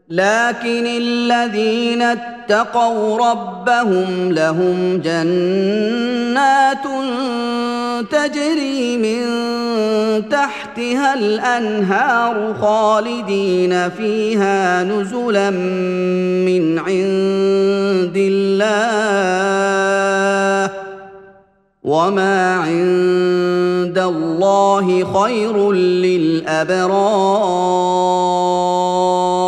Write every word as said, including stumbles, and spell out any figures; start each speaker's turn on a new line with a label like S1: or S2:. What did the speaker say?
S1: لكن الذين اتقوا ربهم لهم جنات تجري من تحتها الأنهار خالدين فيها نزلا من عند الله وما عند الله خير للأبرار.